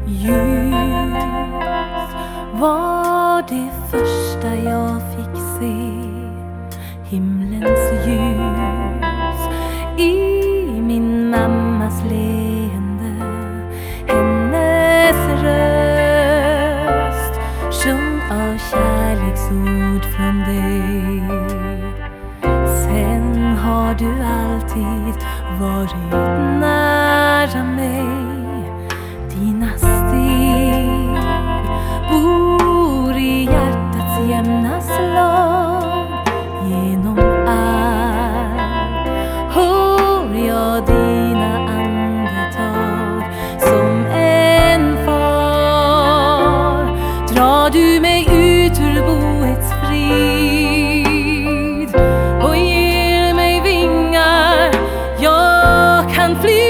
Ljus var det första jag fick se, himlens ljus i min mammas leende. Hennes röst sjung av kärleksord från dig. Sen har du alltid varit nära mig. Dina steg bor i hjärtats jämna slag. Genom allt hör jag dina andetag. Som en far drar du mig ut ur boets frid och ger mig vingar. Jag kan fly